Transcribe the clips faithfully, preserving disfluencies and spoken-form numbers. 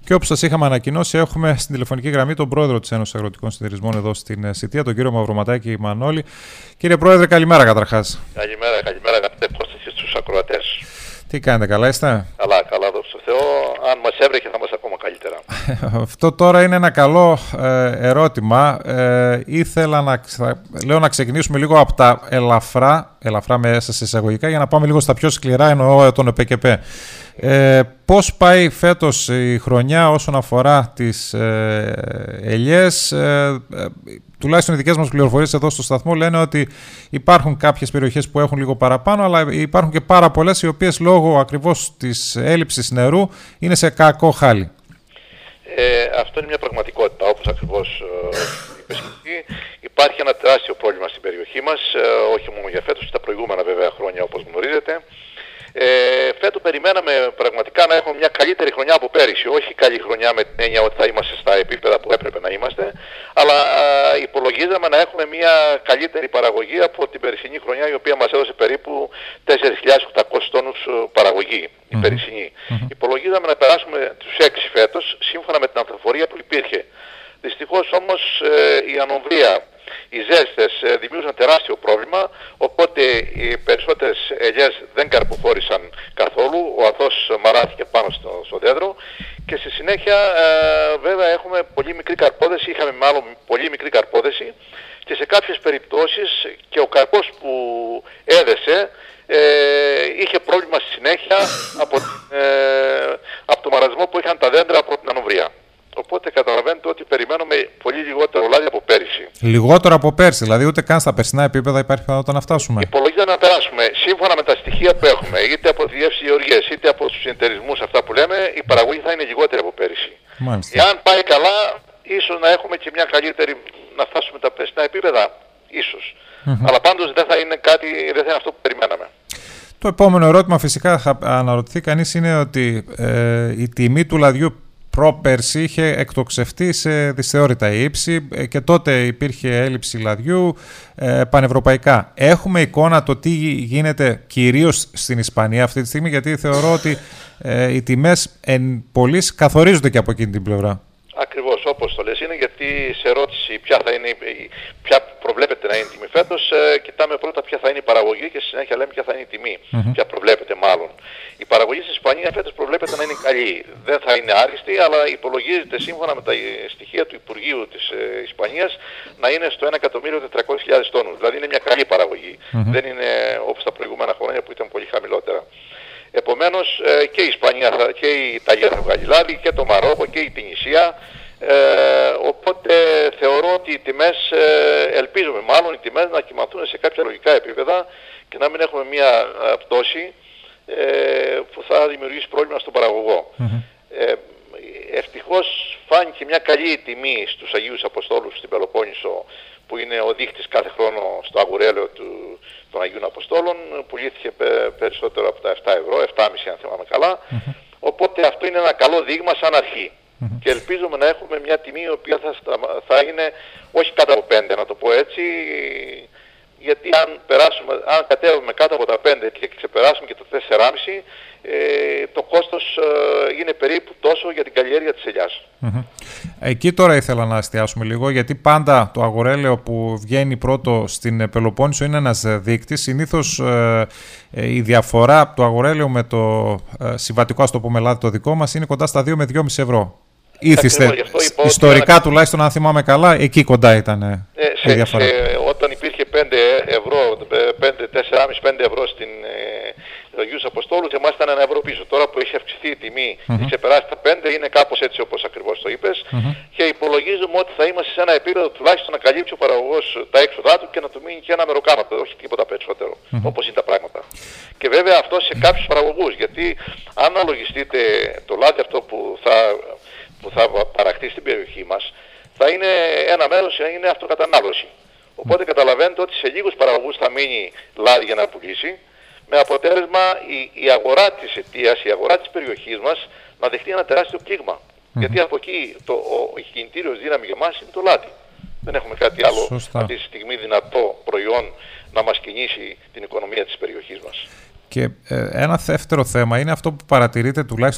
Και όπως σας είχαμε ανακοινώσει, έχουμε στην τηλεφωνική γραμμή τον πρόεδρο της Ένωσης Αγροτικών Συνεταιρισμών εδώ στην Σιτία, τον κύριο Μαυροματάκη Μανώλη. Κύριε Πρόεδρε, καλημέρα καταρχάς. Καλημέρα, καλημέρα αγαπητέ Κώστα και στους ακροατές. Τι κάνετε, καλά είστε? Καλά, καλά, δόξα τω Θεώ. Αν μας έβρεχε θα μας ακόμα καλύτερα. Αυτό τώρα είναι ένα καλό ε, ερώτημα. Ε, ήθελα να, λέω, να ξεκινήσουμε λίγο από τα ελαφρά, ελαφρά μέσα σε εισαγωγικά, για να πάμε λίγο στα πιο σκληρά, εννοώ τον ΕΠΕΚΕΠΕ. Ε, πώς πάει φέτος η χρονιά όσον αφορά τις ε, ελιές? Ε, ε, τουλάχιστον οι δικές μας πληροφορίες εδώ στο σταθμό λένε ότι υπάρχουν κάποιες περιοχές που έχουν λίγο παραπάνω, αλλά υπάρχουν και πάρα πολλές οι οποίες λόγω ακριβώς της έλλειψης νερού είναι σε κακό χάλι. Ε, αυτό είναι μια πραγματικότητα, όπως ακριβώς ε, είπες και εσύ. Υπάρχει ένα τεράστιο πρόβλημα στην περιοχή μας, ε, όχι μόνο για φέτος, και τα προηγούμενα βέβαια χρόνια, όπως γνωρίζετε. Ε, φέτος περιμέναμε πραγματικά να έχουμε μια καλύτερη χρονιά από πέρυσι. Όχι καλή χρονιά με την έννοια ότι θα είμαστε στα επίπεδα που έπρεπε να είμαστε, αλλά α, υπολογίζαμε να έχουμε μια καλύτερη παραγωγή από την περσινή χρονιά, η οποία μας έδωσε περίπου τέσσερις χιλιάδες οκτακόσιους τόνους παραγωγή. Mm-hmm. Η περσινή. Mm-hmm. Υπολογίζαμε να περάσουμε τους έξι φέτος, σύμφωνα με την ανθοφορία που υπήρχε. Δυστυχώς όμως ε, η ανομβρία, οι ζέστες ε, δημιούργησαν τεράστιο πρόβλημα, οπότε οι περισσότερες ελιές δεν καρποφόρησαν καθόλου, ο αθός μαράθηκε πάνω στο, στο δέντρο και στη συνέχεια ε, βέβαια έχουμε πολύ μικρή καρπόδεση, είχαμε μάλλον πολύ μικρή καρπόδεση και σε κάποιες περιπτώσεις και ο καρπός που έδεσε ε, είχε πρόβλημα στη συνέχεια από, ε, από το μαρασμό που είχαν τα δέντρα από την ανομβρία. Οπότε καταλαβαίνετε ότι περιμένουμε πολύ λιγότερο λάδι από πέρυσι. Λιγότερο από πέρσι, δηλαδή ούτε καν στα περσινά επίπεδα υπάρχει πιθανότητα να φτάσουμε. Υπολογίζεται να περάσουμε. Σύμφωνα με τα στοιχεία που έχουμε, είτε από τη Διεύθυνση Γεωργίας, είτε από τους συνεταιρισμούς, αυτά που λέμε, η παραγωγή θα είναι λιγότερη από πέρυσι. Μάλιστα. Εάν πάει καλά, ίσως να έχουμε και μια καλύτερη, να φτάσουμε τα περσινά επίπεδα, ίσως. Mm-hmm. Αλλά πάντως δεν θα είναι κάτι, δεν θα είναι αυτό που περιμέναμε. Το επόμενο ερώτημα φυσικά θα αναρωτηθεί κανείς είναι ότι ε, η τιμή του λαδιού πρόπερση είχε εκτοξευτεί σε δυσθεώρητα ύψη και τότε υπήρχε έλλειψη λαδιού ε, πανευρωπαϊκά. Έχουμε εικόνα το τι γίνεται κυρίως στην Ισπανία αυτή τη στιγμή, γιατί θεωρώ ότι ε, οι τιμές εν πολλοίς καθορίζονται και από εκείνη την πλευρά. Ακριβώς, όπως το λες είναι, γιατί σε ερώτηση ποια, θα είναι, ποια προβλέπεται να είναι η τιμή φέτος, ε, κοιτάμε πρώτα ποια θα είναι η παραγωγή και στη συνέχεια λέμε ποια θα είναι η τιμή, mm-hmm. ποια προβλέπεται μάλλον. Η παραγωγή στην Ισπανία φέτος προβλέπεται να είναι καλή. Δεν θα είναι άριστη, αλλά υπολογίζεται σύμφωνα με τα στοιχεία του Υπουργείου της ε, Ισπανίας να είναι στο ένα εκατομμύριο τετρακόσιες χιλιάδες τόνους. Δηλαδή είναι μια καλή παραγωγή. Mm-hmm. Δεν είναι όπως τα προηγούμενα χρόνια που ήταν πολύ χαμηλότερα. Επομένως ε, και η Ισπανία και η Ιταλία θα βγάλει λάδι και το Μαρόκο και η Τινησία. Ε, οπότε θεωρώ ότι οι τιμές, ε, ελπίζουμε μάλλον οι τιμές να κυμανθούν σε κάποια λογικά επίπεδα και να μην έχουμε μια ε, πτώση ε, που θα δημιουργήσει πρόβλημα στον παραγωγό. Mm-hmm. Ε, ευτυχώς φάνηκε μια καλή τιμή στους Αγίους Αποστόλους στην Πελοπόννησο, που είναι ο δείχτης κάθε χρόνο στο αγουρέλαιο του, των Αγίων Αποστόλων, πουλήθηκε περισσότερο από τα επτά ευρώ, επτά κόμμα πέντε αν θυμάμαι καλά. Mm-hmm. Οπότε αυτό είναι ένα καλό δείγμα σαν αρχή. Mm-hmm. Και ελπίζουμε να έχουμε μια τιμή η οποία θα, θα είναι όχι κάτω από πέντε, να το πω έτσι, γιατί αν, περάσουμε, αν κατέβουμε κάτω από τα πέντε και ξεπεράσουμε και το τέσσερα κόμμα πέντε, ε, το κόστος ε, είναι περίπου τόσο για την καλλιέργεια της ελιάς. Mm-hmm. Εκεί τώρα ήθελα να εστιάσουμε λίγο, γιατί πάντα το αγορέλαιο που βγαίνει πρώτο στην Πελοπόννησο είναι ένας δείκτης. Συνήθως ε, ε, η διαφορά του αγορέλαιου με το ε, συμβατικό, ας το πούμε, λάδι το δικό μας είναι κοντά στα δύο με δυόμισι ευρώ. Ήθιστε, ιστορικά ένα... τουλάχιστον αν θυμάμαι καλά, εκεί κοντά ήταν ε, σε, η διαφορά. Σε, όταν υπήρχε πέντε ευρώ, πέντε, τέσσερα κόμμα πέντε ευρώ στην ε, Αγίους Αποστόλους, εμάς ήταν ένα ευρώ πίσω. Τώρα που έχει αυξηθεί η τιμή, mm-hmm. έχει ξεπεράσει τα πέντε, είναι κάπως έτσι όπως ακριβώς το είπες. Mm-hmm. Και υπολογίζουμε ότι θα είμαστε σε ένα επίπεδο τουλάχιστον να καλύψει ο παραγωγός τα έξοδά του και να του μείνει και ένα μεροκάματο, όχι τίποτα περισσότερο, mm-hmm. όπως είναι τα πράγματα. Και βέβαια αυτό σε κάποιους παραγωγούς, γιατί αν αναλογιστείτε το λάδι αυτό που θα... που θα παραχθεί στην περιοχή μας, θα είναι ένα μέρος είναι αυτοκατανάλωση. Οπότε καταλαβαίνετε ότι σε λίγους παραγωγούς θα μείνει λάδι για να πουλήσει, με αποτέλεσμα η, η αγορά της αιτίας, η αγορά της περιοχής μας να δεχτεί ένα τεράστιο πλήγμα. Mm-hmm. Γιατί από εκεί το, ο, η κινητήριος δύναμη για μας είναι το λάδι. Δεν έχουμε κάτι άλλο Σωστά. αυτή τη στιγμή δυνατό προϊόν να μας κινήσει την οικονομία της περιοχής μας. Και ε, ένα δεύτερο θέμα είναι αυτό που παρατηρείτε τουλάχιστον τα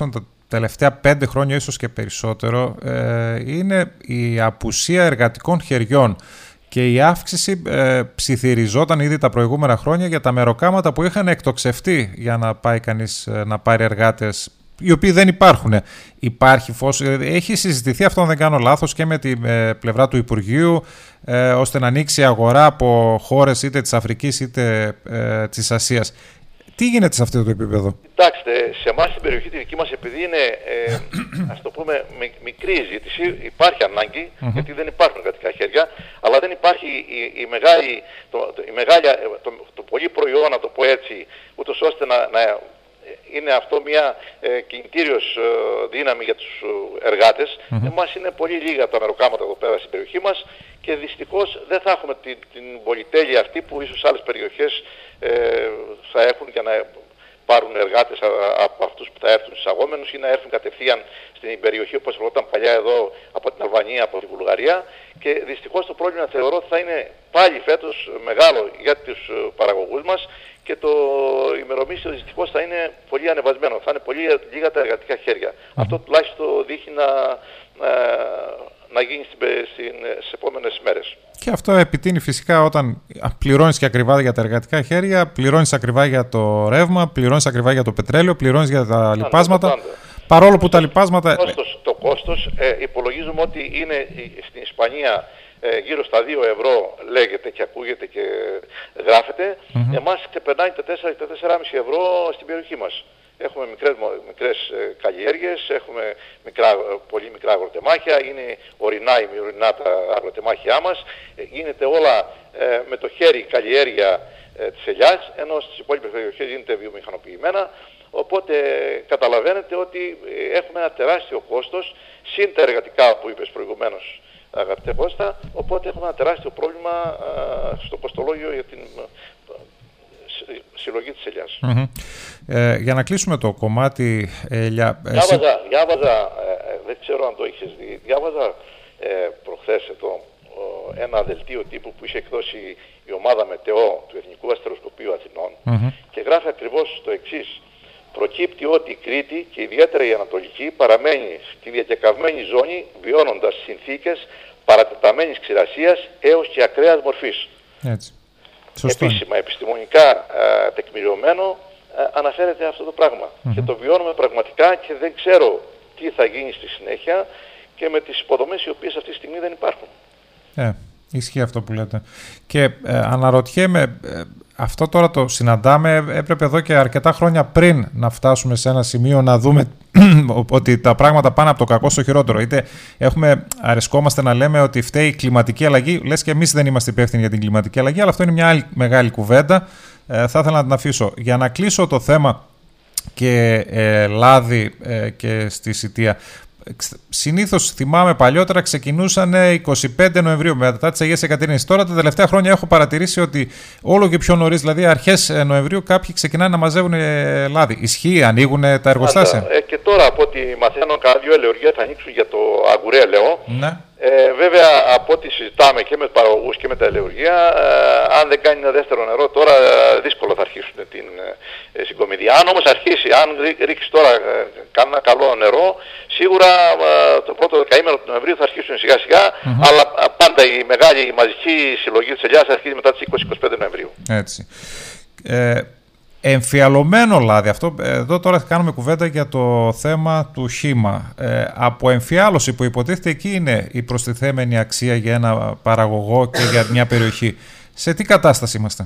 τελευταία πέντε χρόνια, ίσως και περισσότερο, ε, είναι η απουσία εργατικών χεριών και η αύξηση ε, ψιθυριζόταν ήδη τα προηγούμενα χρόνια για τα μεροκάματα που είχαν εκτοξευτεί για να πάει κανείς ε, να πάρει εργάτες, οι οποίοι δεν υπάρχουν. Υπάρχει φως, έχει συζητηθεί αυτό, αν δεν κάνω λάθος, και με την ε, πλευρά του Υπουργείου, ε, ώστε να ανοίξει αγορά από χώρες είτε της Αφρικής είτε ε, της Ασίας. Τι γίνεται σε αυτό το επίπεδο? Κοιτάξτε, σε εμάς στην περιοχή τη δική μας, επειδή είναι, ε, ας το πούμε, μικρή ζήτηση, υπάρχει ανάγκη, mm-hmm. γιατί δεν υπάρχουν εργατικά χέρια, αλλά δεν υπάρχει η, η μεγάλη, το, η μεγάλη, το, το πολύ προϊόν, να το πω έτσι, ούτως ώστε να, να είναι αυτό μια ε, κινητήριος ε, δύναμη για τους εργάτες. Mm-hmm. Εμάς είναι πολύ λίγα τα μεροκάματα εδώ πέρα στην περιοχή μας και δυστυχώς δεν θα έχουμε την, την πολυτέλεια αυτή που ίσως άλλες περιοχές ε, θα έχουν για να πάρουν εργάτες από αυτούς που θα έρθουν εισαγόμενους ή να έρθουν κατευθείαν στην περιοχή όπως ερχόταν παλιά εδώ από την Αλβανία, από τη Βουλγαρία, και δυστυχώς το πρόβλημα θεωρώ ότι θα είναι πάλι φέτος μεγάλο για τους παραγωγούς μας και το ημερομίσιο δυστυχώς θα είναι πολύ ανεβασμένο, θα είναι πολύ λίγα τα εργατικά χέρια. Mm-hmm. Αυτό τουλάχιστον δείχνει να, να, να γίνει στις επόμενες μέρες. Και αυτό επιτείνει φυσικά όταν πληρώνεις και ακριβά για τα εργατικά χέρια, πληρώνεις ακριβά για το ρεύμα, πληρώνεις ακριβά για το πετρέλαιο, πληρώνεις για τα λιπάσματα. Παρόλο που τα λιπάσματα... Το κόστος, το κόστος ε, υπολογίζουμε ότι είναι στην Ισπανία ε, γύρω στα δύο ευρώ λέγεται και ακούγεται και γράφεται. Mm-hmm. Εμάς ξεπερνάει τα τέσσερα και τέσσερα κόμμα πέντε ευρώ στην περιοχή μας. Έχουμε μικρές, μικρές καλλιέργειες, έχουμε μικρά, πολύ μικρά αγροτεμάχια, είναι ορεινά ή μη ορεινά τα αγροτεμάχια μας. Γίνεται όλα ε, με το χέρι καλλιέργεια ε, της ελιάς, ενώ στις υπόλοιπες περιοχές γίνεται βιομηχανοποιημένα. Οπότε καταλαβαίνετε ότι έχουμε ένα τεράστιο κόστος, συν τα εργατικά που είπες προηγουμένως, αγαπητέ Κώστα, οπότε έχουμε ένα τεράστιο πρόβλημα α, στο κοστολόγιο για την συλλογή της ελιάς. Mm-hmm. Ε, για να κλείσουμε το κομμάτι ελιά... Διάβαζα, εσύ... διάβαζα ε, δεν ξέρω αν το είχες δει, διάβαζα ε, προχθές εδώ ε, ένα δελτίο τύπου που είχε εκδώσει η ομάδα Μετεό του Εθνικού Αστεροσκοπείου Αθηνών, mm-hmm. και γράφει ακριβώς το εξής. Προκύπτει ότι η Κρήτη και ιδιαίτερα η Ανατολική παραμένει στη διακεκαυμένη ζώνη βιώνοντας συνθήκες παρατεταμένης ξηρασίας έως και ακραίας μορφής. Έτσι. Σωστό. Επίσημα, επιστημονικά α, τεκμηριωμένο α, αναφέρεται αυτό το πράγμα. Mm-hmm. Και το βιώνουμε πραγματικά και δεν ξέρω τι θα γίνει στη συνέχεια και με τις υποδομές οι οποίες αυτή τη στιγμή δεν υπάρχουν. Ε, ισχύει αυτό που λέτε. Και ε, αναρωτιέμαι... Ε, αυτό τώρα το συναντάμε, έπρεπε εδώ και αρκετά χρόνια πριν να φτάσουμε σε ένα σημείο να δούμε ότι τα πράγματα πάνε από το κακό στο χειρότερο. Είτε έχουμε, αρεσκόμαστε να λέμε ότι φταίει η κλιματική αλλαγή, λες και εμείς δεν είμαστε υπεύθυνοι για την κλιματική αλλαγή, αλλά αυτό είναι μια άλλη μεγάλη κουβέντα. Ε, θα ήθελα να την αφήσω. Για να κλείσω το θέμα και ε, λάδι ε, και στη Σιτία. Συνήθως θυμάμαι παλιότερα ξεκινούσαν είκοσι πέντε Νοεμβρίου μετά τις Αγίες Εκατερίνες. Τώρα τα τελευταία χρόνια έχω παρατηρήσει ότι όλο και πιο νωρίς, δηλαδή αρχές Νοεμβρίου, κάποιοι ξεκινάνε να μαζεύουν λάδι. Ισχύει, ανοίγουν τα εργοστάσια. Ε, και τώρα από ό,τι μαθαίνω, κάνα δύο ελαιουργία θα ανοίξουν για το αγκουρέλαιο. Ναι. Ε, βέβαια από ό,τι συζητάμε και με τους παραγωγούς και με τα ελαιουργία, ε, αν δεν κάνει ένα δεύτερο νερό τώρα ε, δύσκολο θα αρχίσουν την ε, συγκομιδία. Αν όμως αρχίσει, αν ρίξει τώρα ε, κανένα καλό νερό, σίγουρα ε, το πρώτο δεκαήμερο του Νοεμβρίου θα αρχίσουν σιγά σιγά, mm-hmm. αλλά ε, πάντα η μεγάλη η μαζική συλλογή της ελιάς θα αρχίσει μετά τις είκοσι με είκοσι πέντε Νοεμβρίου. Έτσι. Ε, Εμφιαλωμένο λάδι. Αυτό, εδώ τώρα κάνουμε κουβέντα για το θέμα του χύμα. Ε, από εμφιάλωση που υποτίθεται εκεί είναι η προστιθέμενη αξία για ένα παραγωγό και για μια περιοχή. Σε τι κατάσταση είμαστε?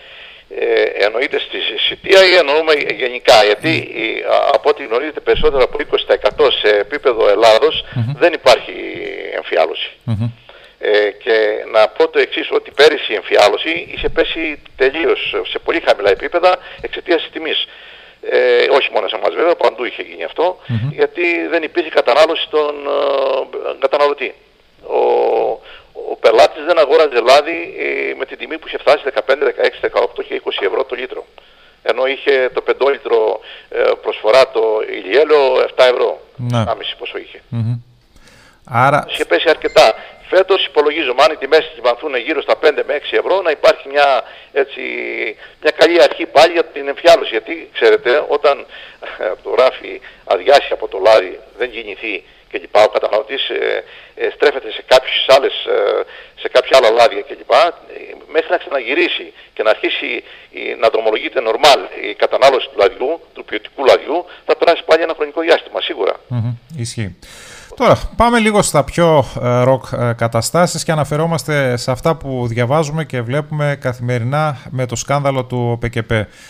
Ε, εννοείται στη Σιτία ή εννοούμε γενικά? Γιατί mm. από ό,τι γνωρίζετε περισσότερο από είκοσι τοις εκατό σε επίπεδο Ελλάδος mm-hmm. δεν υπάρχει εμφιάλωση. Mm-hmm. Ε, και να πω το εξής, ότι πέρυσι η εμφιάλωση είχε πέσει τελείως σε πολύ χαμηλά επίπεδα εξαιτίας της τιμής. Ε, όχι μόνο σε εμάς βέβαια, παντού είχε γίνει αυτό, mm-hmm. γιατί δεν υπήρχε κατανάλωση στον ε, καταναλωτή. Ο, ο πελάτης δεν αγόραζε λάδι ε, με την τιμή που είχε φτάσει δεκαπέντε, δεκαέξι, δεκαοκτώ και είκοσι ευρώ το λίτρο. Ενώ είχε το πέντε λίτρο ε, προσφορά το ηλιέλαιο επτά ευρώ, mm-hmm. άμεση πόσο είχε. Mm-hmm. Άρα... Είχε πέσει αρκετά. φέτος υπολογίζουμε αν οι τιμές κυβανθούν γύρω στα πέντε με έξι ευρώ να υπάρχει μια, έτσι, μια καλή αρχή πάλι για την εμφιάλωση. Γιατί ξέρετε, όταν το ράφι αδειάσει από το λάδι, δεν γεννηθεί κλπ. Ο καταναλωτής ε, ε, στρέφεται σε, κάποιες άλλες, ε, σε κάποια άλλα λάδια κλπ. Ε, μέχρι να ξαναγυρίσει και να αρχίσει ε, να δρομολογείται νορμάλ η κατανάλωση του λαδιού, του ποιοτικού λαδιού, θα περάσει πάλι ένα χρονικό διάστημα, σίγουρα. Mm-hmm. Ισχύει. Τώρα, πάμε λίγο στα πιο ε, ροκ ε, καταστάσεις και αναφερόμαστε σε αυτά που διαβάζουμε και βλέπουμε καθημερινά με το σκάνδαλο του ΟΠΕΚΕΠ.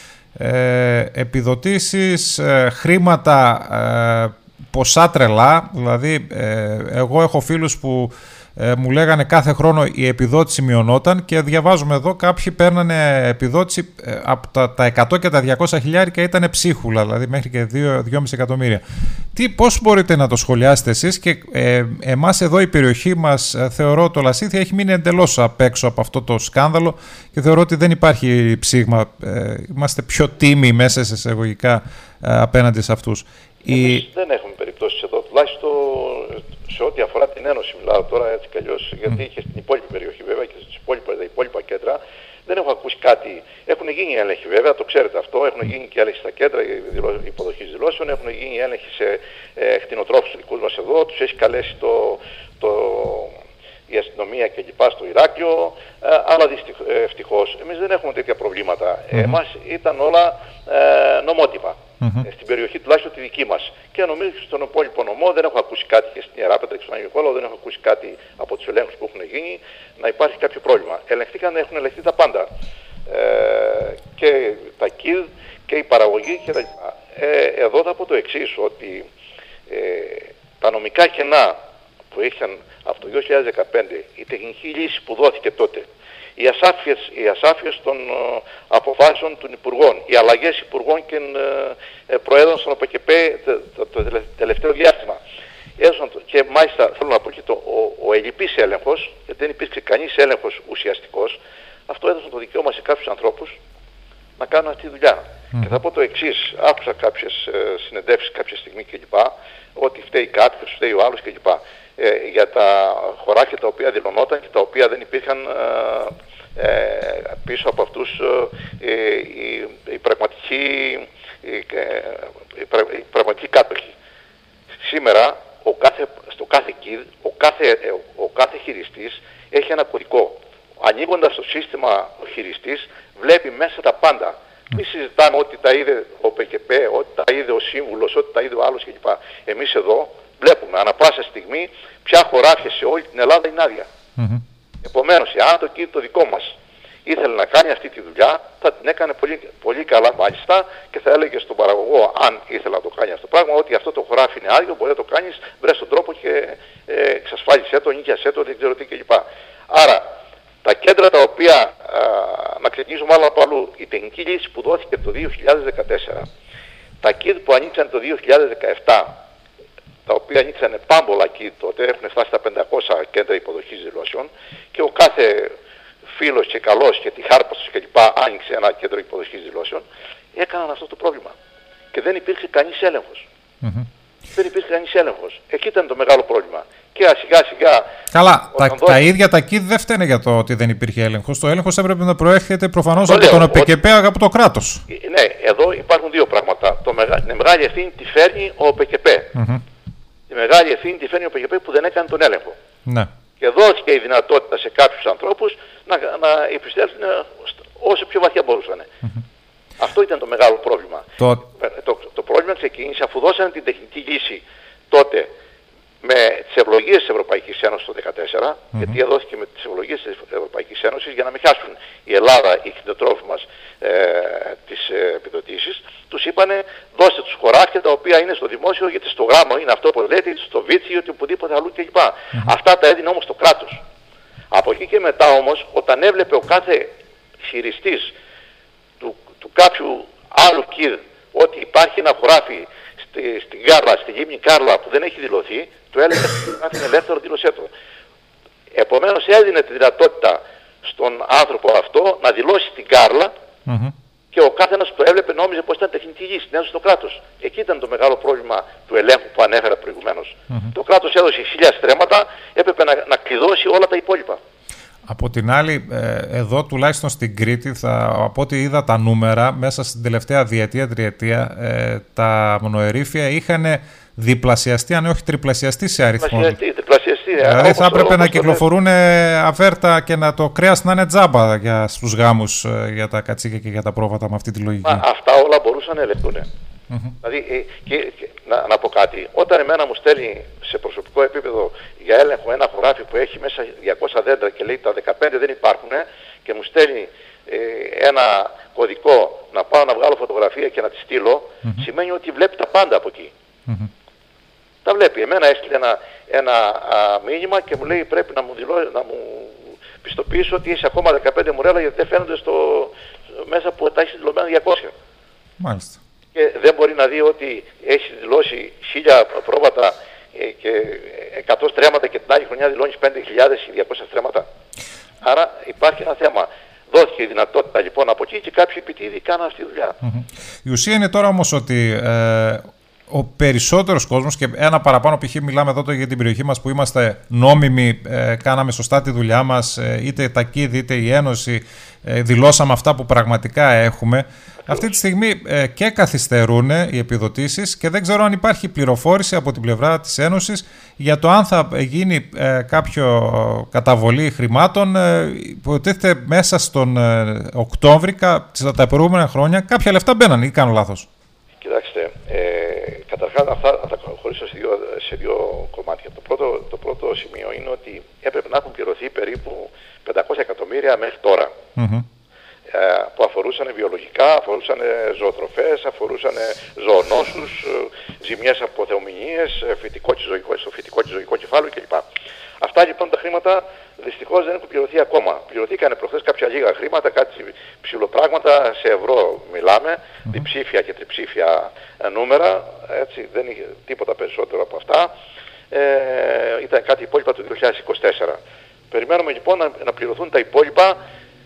Ε, επιδοτήσεις, ε, χρήματα, ε, ποσά τρελά, δηλαδή ε, εγώ έχω φίλους που ε, μου λέγανε κάθε χρόνο η επιδότηση μειωνόταν και διαβάζουμε εδώ κάποιοι παίρνανε επιδότηση ε, από τα, τα εκατό και τα διακόσια χιλιάρικα ήταν ψίχουλα, δηλαδή μέχρι και δύο με δύο κόμμα πέντε εκατομμύρια. Τι, πώς μπορείτε να το σχολιάσετε εσείς και ε, εμάς εδώ η περιοχή μας ε, θεωρώ το Λασίθια έχει μείνει εντελώς απ' έξω από αυτό το σκάνδαλο και θεωρώ ότι δεν υπάρχει ψήγμα, ε, είμαστε πιο τίμοι μέσα σε εισαγωγικά ε, απέναντι σε αυτούς. Εμείς η... δεν έχουμε περιπτώσεις εδώ, τουλάχιστον σε ό,τι αφορά την Ένωση μιλάω τώρα έτσι κι αλλιώς, γιατί mm. και στην υπόλοιπη περιοχή βέβαια και στις υπόλοιπα, τα υπόλοιπα κέντρα δεν έχω ακούσει κάτι. Έχουν γίνει έλεγχοι βέβαια, το ξέρετε αυτό, έχουν γίνει και έλεγχοι στα κέντρα υποδοχής δηλώσεων, έχουν γίνει έλεγχοι σε ε, κτηνοτρόφους δικούς μας εδώ, τους έχει καλέσει το, το, η αστυνομία και λοιπά στο Ηράκλειο, ε, αλλά ευτυχώς εμείς δεν έχουμε τέτοια προβλήματα. Mm-hmm. Εμάς ήταν όλα ε, νομότυπα. Mm-hmm. Στην περιοχή τουλάχιστον τη δική μας. Και νομίζω στον υπόλοιπο νομό δεν έχω ακούσει κάτι και στην Ιεράπετρα και στον Άγιο Νικόλαο δεν έχω ακούσει κάτι από τους ελέγχους που έχουν γίνει να υπάρχει κάποιο πρόβλημα. Ελεγχθήκαν, έχουν ελεγχθεί τα πάντα. Ε, και τα ΚΙΔ και η παραγωγή και τα λοιπά. Ε, εδώ θα πω το εξής, ότι ε, τα νομικά κενά που είχαν από το δύο χιλιάδες δεκαπέντε, η τεχνική λύση που δόθηκε τότε, οι ασάφειες, οι ασάφειες των uh, αποφάσεων των Υπουργών, οι αλλαγές Υπουργών και uh, Προέδρων στον ΟΠΕΚΕΠ το, το, το τελευταίο διάστημα. Έδωσαν το, και μάλιστα θέλω να πω και το, ο, ο ελλειπής έλεγχος, γιατί δεν υπήρξε κανείς έλεγχος ουσιαστικός, αυτό έδωσε το δικαίωμα σε κάποιους ανθρώπους να κάνουν αυτή τη δουλειά. Mm. Και θα πω το εξής, άκουσα κάποιες uh, συνεντεύξεις κάποια στιγμή κλπ. Ότι φταίει κάποιος, φταίει ο άλλος κλπ. Ε, για τα χωράκια τα οποία δηλωνόταν και τα οποία δεν υπήρχαν ε, ε, πίσω από αυτούς ε, οι, οι πραγματικοί οι, οι, οι πραγματικοί κάτοχοι. Σήμερα ο κάθε, στο κάθε ΚΙΔ ο κάθε, ο, ο κάθε χειριστής έχει ένα κωδικό. Ανοίγοντας το σύστημα ο χειριστής βλέπει μέσα τα πάντα. Μη συζητάμε ότι τα είδε ο ΠΚΠ, ότι τα είδε ο σύμβουλος, ότι τα είδε ο άλλος κλπ. Εμείς εδώ βλέπουμε ανά πάσα στιγμή ποια χωράφια σε όλη την Ελλάδα είναι άδεια. Mm-hmm. Επομένως, αν το ΚΙΔ το δικό μας ήθελε να κάνει αυτή τη δουλειά, θα την έκανε πολύ, πολύ καλά μάλιστα και θα έλεγε στον παραγωγό, αν ήθελε να το κάνει αυτό το πράγμα, ότι αυτό το χωράφι είναι άδειο, μπορεί να το κάνεις, βρες τον τρόπο και ε, εξασφάλισέ το, νίκιασέ το, δεν ξέρω τι κλπ. Άρα, τα κέντρα τα οποία, α, να ξεκινήσουμε άλλο από αλλού, η τεχνική λύση που δόθηκε το δύο χιλιάδες δεκατέσσερα, τα ΚΙΔ που ανοίξαν το δύο χιλιάδες δεκαεπτά, τα οποία ανοίξανε πάμπολα εκεί τότε, έχουν φτάσει στα πεντακόσια κέντρα υποδοχής δηλώσεων και ο κάθε φίλος και καλός και τη χάρπαστος και λοιπά άνοιξε ένα κέντρο υποδοχής δηλώσεων, έκαναν αυτό το πρόβλημα. Και δεν υπήρξε κανείς έλεγχος. Mm-hmm. Δεν υπήρχε κανείς έλεγχος. Εκεί ήταν το μεγάλο πρόβλημα. Και σιγά σιγά... Καλά, τα, δώσει... τα ίδια τα ΚΙΔ δεν φταίνε για το ότι δεν υπήρχε έλεγχος. Το έλεγχος έπρεπε να προέρχεται προφανώς από τον ΟΠΕΚΕΠ, ότι... από το κράτος. Ναι, εδώ υπάρχουν δύο πράγματα. Το μεγα... Την μεγάλη ευθύνη τη φέρνει ο ΟΠΕΚΕΠ. Mm-hmm. Τη μεγάλη ευθύνη τη φέρνει ο ΟΠΕΚΕΠ που δεν έκανε τον έλεγχο. Ναι. Και δόθηκε η δυνατότητα σε κάποιους ανθρώπους να, να επιστρέψουν όσο πιο βαθιά μπορούσαν. Mm-hmm. Αυτό ήταν το μεγάλο πρόβλημα. Το... Το, το πρόβλημα ξεκίνησε αφού δώσανε την τεχνική λύση τότε με τις ευλογίες της Ευρωπαϊκής Ένωσης το δύο χιλιάδες δεκατέσσερα, mm-hmm. γιατί έδωθηκε με τις ευλογίες της Ευρωπαϊκής Ένωσης για να μην χάσουν η Ελλάδα, οι κτηνοτρόφοι μας, ε, τις ε, επιδοτήσεις, τους είπανε δώστε τους χωράφια τα οποία είναι στο δημόσιο, γιατί στο γράμμα είναι αυτό που λέτε, στο βίτσι ή οπουδήποτε αλλού κλπ. Mm-hmm. Αυτά τα έδινε όμως το κράτος. Από εκεί και μετά όμως, όταν έβλεπε ο κάθε χειριστής του, του κάποιου άλλου ΚΙΔ ότι υπάρχει ένα χωράφι στη, στην Κάρλα, στη λίμνη Κάρλα που δεν έχει δηλωθεί, του έλεγε ότι είναι ελεύθερο, δήλωσέ το. Επομένως έδινε τη δυνατότητα στον άνθρωπο αυτό να δηλώσει την Κάρλα mm-hmm. και ο κάθε ένας που το έβλεπε νόμιζε πως ήταν τεχνική λύση, την έδωσε στο κράτος. Εκεί ήταν το μεγάλο πρόβλημα του ελέγχου που ανέφερα προηγουμένως. Mm-hmm. Το κράτος έδωσε χίλια στρέμματα, έπρεπε να, να κλειδώσει όλα τα υπόλοιπα. Από την άλλη, εδώ τουλάχιστον στην Κρήτη, θα, από ό,τι είδα τα νούμερα, μέσα στην τελευταία διετία, τριετία, τα μονοερήφια είχαν διπλασιαστεί, αν όχι τριπλασιαστεί σε αριθμό. Διπλασιαστεί, διπλασιαστεί. Δηλαδή όπως θα έπρεπε να κυκλοφορούν αβέρτα και να το κρέας να είναι τζάμπα για, στους γάμους, για τα κατσίκια και για τα πρόβατα με αυτή τη λογική. Μα, αυτά όλα μπορούσαν να ελεγχθούν. Mm-hmm. Δηλαδή, και, και, να, να πω κάτι, όταν εμένα μου στέλνει σε προσωπικό επίπεδο για έλεγχο ένα χωράφι που έχει μέσα διακόσια δέντρα και λέει τα δεκαπέντε δεν υπάρχουν και μου στέλνει ε, ένα κωδικό να πάω να βγάλω φωτογραφία και να τη στείλω, mm-hmm. σημαίνει ότι βλέπει τα πάντα από εκεί. Mm-hmm. Τα βλέπει. Εμένα έστειλε ένα, ένα α, μήνυμα και μου λέει πρέπει να μου, δηλώ, να μου πιστοποιήσω ότι είσαι ακόμα δεκαπέντε μουρέλα γιατί δεν φαίνονται στο, μέσα που τα έχει δηλωμένα διακόσια. Μάλιστα. Και δεν μπορεί να δει ότι έχει δηλώσει χίλια πρόβατα και εκατό στρέμματα και την άλλη χρονιά δηλώνεις πέντε χιλιάδες διακόσια στρέμματα. Άρα υπάρχει ένα θέμα. Δόθηκε η δυνατότητα λοιπόν από εκεί και κάποιοι επιτίδη κάναν αυτή τη δουλειά. Mm-hmm. Η ουσία είναι τώρα όμως ότι ε, ο περισσότερος κόσμος, και ένα παραπάνω π.χ. μιλάμε εδώ για την περιοχή μας που είμαστε νόμιμοι, ε, κάναμε σωστά τη δουλειά μας, ε, είτε τα ΚΙΔ είτε η Ένωση, ε, δηλώσαμε αυτά που πραγματικά έχουμε. Ακριβώς. Αυτή τη στιγμή ε, και καθυστερούν οι επιδοτήσεις και δεν ξέρω αν υπάρχει πληροφόρηση από την πλευρά της Ένωσης για το αν θα γίνει ε, κάποιο καταβολή χρημάτων. Ε, υποτίθεται μέσα στον ε, Οκτώβρη, τα προηγούμενα χρόνια, κάποια λεφτά μπαίναν ή κάνω λάθος? Κοιτάξτε, ε, καταρχάς αυτά θα τα χωρίσω σε δύο, σε δύο κομμάτια. Το πρώτο, το πρώτο σημείο είναι ότι έπρεπε να έχουν πληρωθεί περίπου πεντακόσια εκατομμύρια μέχρι τώρα. Mm-hmm. Ε, που αφορούσαν βιολογικά, αφορούσαν ζωοτροφές, αφορούσαν ζωονόσους, ζημιές από θεομηνίες, φυτικό και ζωικό, στο φυτικό και ζωικό κεφάλαιο κλπ. Αυτά λοιπόν τα χρήματα δυστυχώς δεν έχουν πληρωθεί ακόμα. Πληρωθήκανε προχθές κάποια λίγα χρήματα, κάτι ψηλοπράγματα, σε ευρώ μιλάμε, mm-hmm. διψήφια και τριψήφια νούμερα, έτσι, δεν είχε τίποτα περισσότερο από αυτά. Ε, ήταν κάτι υπόλοιπα του δύο χιλιάδες είκοσι τέσσερα. Περιμένουμε λοιπόν να, να πληρωθούν τα υπόλοιπα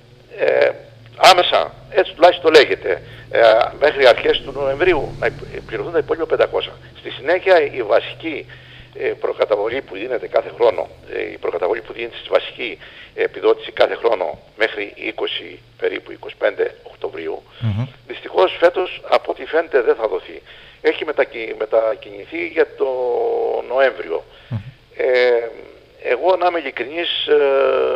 ε, άμεσα, έτσι τουλάχιστον λέγεται, ε, μέχρι αρχές του Νοεμβρίου να πληρωθούν τα υπόλοιπα πεντακόσια. Στη συνέχεια η βασική ε, προκαταβολή που δίνεται κάθε χρόνο, ε, η προκαταβολή που δίνεται στη βασική επιδότηση κάθε χρόνο μέχρι είκοσι περίπου είκοσι πέντε Οκτωβρίου, mm-hmm. δυστυχώς φέτος από ό,τι φαίνεται δεν θα δοθεί. Έχει μετακι... μετακινηθεί για το Νοέμβριο. Mm-hmm. Ε, εγώ να είμαι ειλικρινής, ε,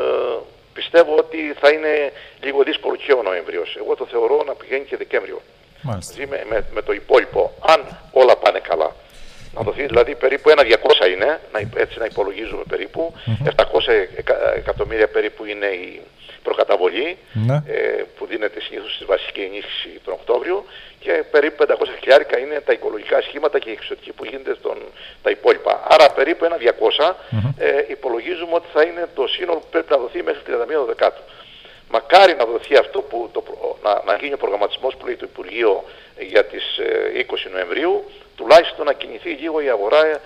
πιστεύω ότι θα είναι λίγο δύσκολο και ο Νοέμβριος. Εγώ το θεωρώ να πηγαίνει και Δεκέμβριο. Μαζί με, με, με το υπόλοιπο, αν όλα πάνε καλά. Να δοθεί δηλαδή περίπου ένα διακόσια είναι, να, έτσι να υπολογίζουμε περίπου. Mm-hmm. επτακόσια εκατομμύρια περίπου είναι η προκαταβολή mm-hmm. ε, που δίνεται συνήθως στη βασική ενίσχυση τον Οκτώβριο και περίπου πεντακόσια χιλιάρικα είναι τα οικολογικά σχήματα και η εξωτική που γίνεται στον, τα υπόλοιπα. Άρα περίπου ένα διακόσια mm-hmm. ε, υπολογίζουμε ότι θα είναι το σύνολο που πρέπει να δοθεί μέχρι τριάντα μία Δεκάτου. Μακάρι να δοθεί αυτό που το, να, να γίνει ο προγραμματισμός που λέει το Υπουργείο για τις ε, είκοσι Νοεμβρίου, τουλάχιστον να κινηθεί λίγο η αγορά ε,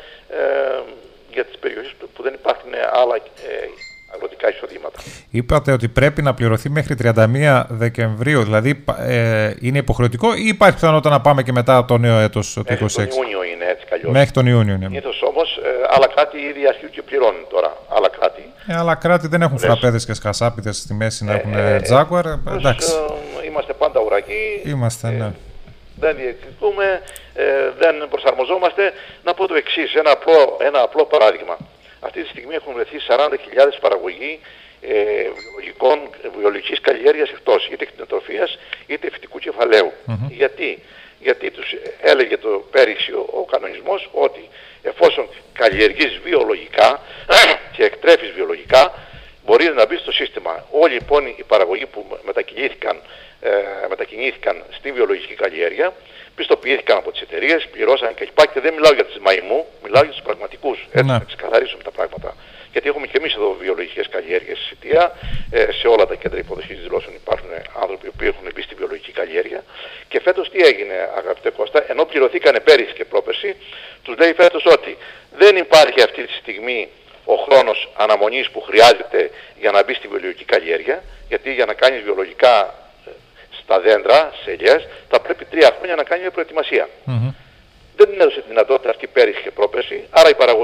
για τις περιοχές που δεν υπάρχουν άλλα ε, αγροτικά εισοδήματα. Είπατε ότι πρέπει να πληρωθεί μέχρι τριάντα μία Δεκεμβρίου, δηλαδή ε, είναι υποχρεωτικό ή υπάρχει πιθανότητα να πάμε και μετά το νέο έτος το είκοσι έξι? Μέχρι τον Ιούνιο είναι έτσι καλλιώς. Μέχρι τον Ιούνιο είναι. Συνήθως όμως ε, άλλα κράτη ήδη αρχίζουν και πληρώνουν τώρα. Άλλα κράτη. Ε, άλλα κράτη δεν έχουν φραπέδες και σκασάπιδες στη μέση να ε, έχουν ε, τζάκουαρ. Ε, εντάξει. Ε, είμαστε πάντα ουρακοί. Είμαστε, ναι. Ε, δεν διεκδικούμε, ε, δεν προσαρμοζόμαστε. Να πω το εξής, ένα απλό, ένα απλό παράδειγμα. Αυτή τη στιγμή έχουν βρεθεί σαράντα χιλιάδες παραγωγοί ε, βιολογικών, βιολογικής καλλιέργειας εκτός, είτε κτηνοτροφίας είτε φυτικού κεφαλαίου. Mm-hmm. Γιατί? Γιατί τους έλεγε το πέρυσι ο, ο κανονισμός ότι εφόσον καλλιεργείς βιολογικά και εκτρέφεις βιολογικά, μπορείς να μπεις στο σύστημα. Όλοι λοιπόν οι παραγωγοί που μετακινήθηκαν, ε, μετακινήθηκαν στη βιολογική καλλιέργεια, πιστοποιήθηκαν από τις εταιρείες, πληρώσαν κλπ. Και δεν μιλάω για τις μαϊμού, μιλάω για τους πραγματικούς. Έτσι, να ξεκαθαρίσουμε τα πράγματα. Γιατί έχουμε και εμείς εδώ βιολογικές καλλιέργειες στη Σιτία, ε, σε όλα τα κέντρα υποδοχής δηλώσεων υπάρχουν άνθρωποι που έχουν μπει στη βιολογική καλλιέργεια. Και φέτος τι έγινε, αγαπητέ Κώστα, ενώ πληρωθήκανε πέρυσι και πρόπερσι, τους λέει φέτος ότι δεν υπάρχει αυτή τη στιγμή ο χρόνος αναμονής που χρειάζεται για να μπει στη βιολογική καλλιέργεια, γιατί για να κάνεις βιολογικά στα δέντρα, σε ελιές, θα πρέπει τρία χρόνια να κάνει μια προετοιμασία. Mm-hmm. Δεν έδωσε τη δυνατότητα αυτή πέρυσι και πρόπερσι, άρα οι παραγωγοί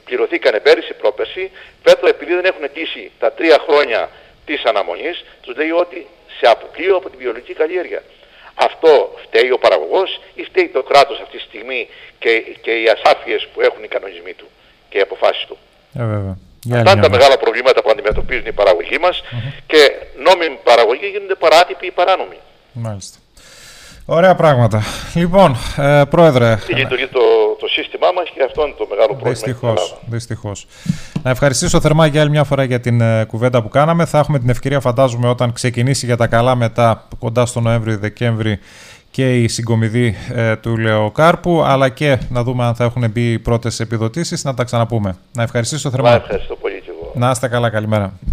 πληρωθήκανε πέρυσι, πρόπερσι, φέτος επειδή δεν έχουν κλείσει τα τρία χρόνια της αναμονής, τους λέει ότι σε αποκλείω από τη βιολογική καλλιέργεια. Αυτό φταίει ο παραγωγός ή φταίει το κράτος αυτή τη στιγμή και, και οι ασάφειες που έχουν οι κανονισμοί του και οι αποφάσεις του. Ε, βέβαια. Αυτά είναι τα μεγάλα προβλήματα που αντιμετωπίζουν οι παραγωγοί μας mm-hmm. και νόμιμοι παραγωγοί γίνονται παράτυποι ή παράνομοι. Μάλιστα. Ωραία πράγματα. Λοιπόν, ε, Πρόεδρε... Λειτουργεί το, το σύστημά μας και αυτό είναι το μεγάλο πρόβλημα. Δυστυχώς, δυστυχώς. Να ευχαριστήσω θερμά για άλλη μια φορά για την ε, κουβέντα που κάναμε. Θα έχουμε την ευκαιρία, φαντάζομαι, όταν ξεκινήσει για τα καλά μετά, κοντά στο Νοέμβρη-Δεκέμβρη, και η συγκομιδή ε, του Λεοκάρπου, αλλά και να δούμε αν θα έχουν μπει οι πρώτες επιδοτήσεις, να τα ξαναπούμε. Να ευχαριστήσω θερμά. Να ευχαριστώ πολύ και εγώ. Να είστε καλά, καλημέρα.